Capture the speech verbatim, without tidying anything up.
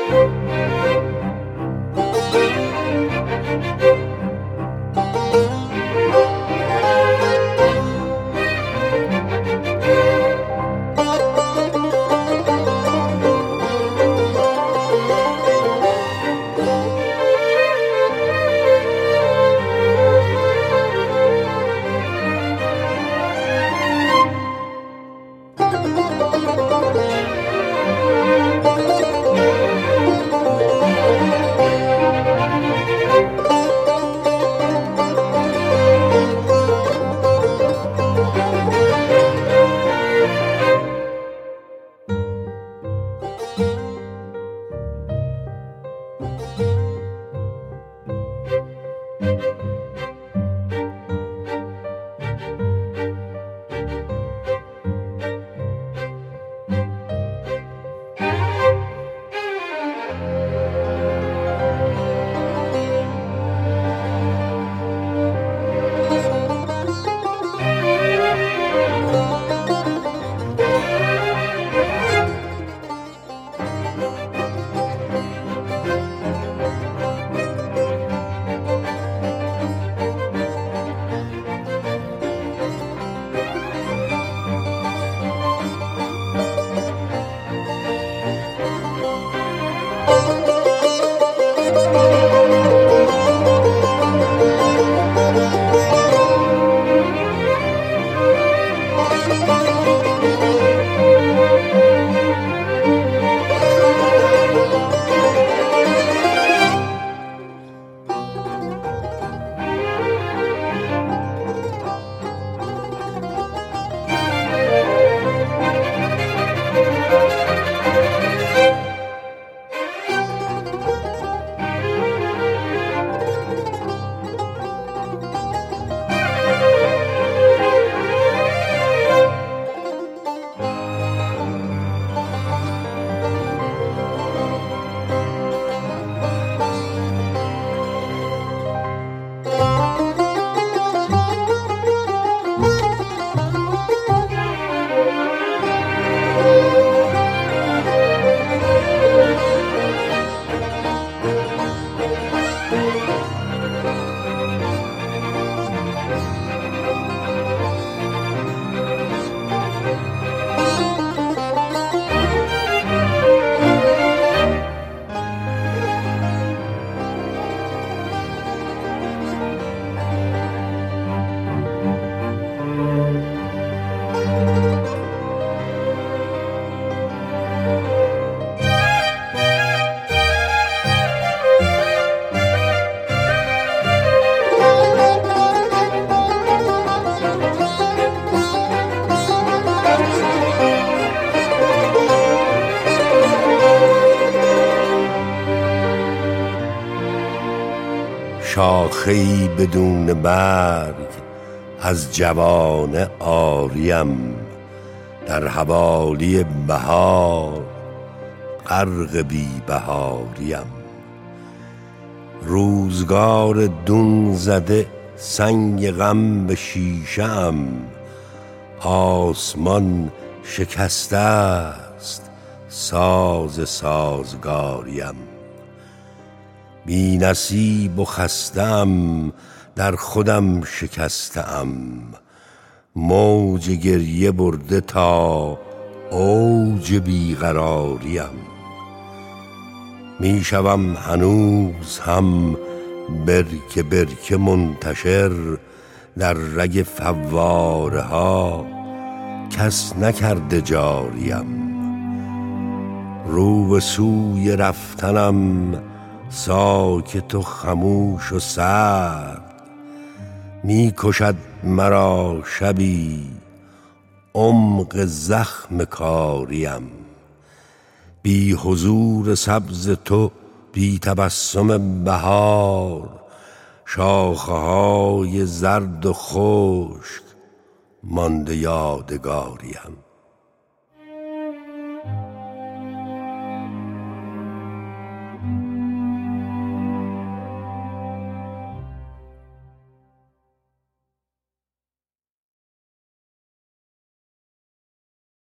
شاخه‌ای بدون برگ از جوانه عاریم، در حوالی بهار غرق بی بهاریم. روزگار دون زده سنگ غم به شیشه ام، آسمان شکسته است ساز سازگاریم. بی نصیب و خسته‌ام در خودم شکسته‌ام، موج گریه برده تا اوج بیقراریم. می شوم هنوز هم برکه برکه منتشر در رگ فواره ها، کس نکرده جاریم. رو به سوی رفتنم ساکت و خموش و سرد، می کشد مرا شبی عمق زخم کاریم. بی حضور سبز تو، بی تبسم بهار، شاخه های زرد و خشک مانده یادگاریم.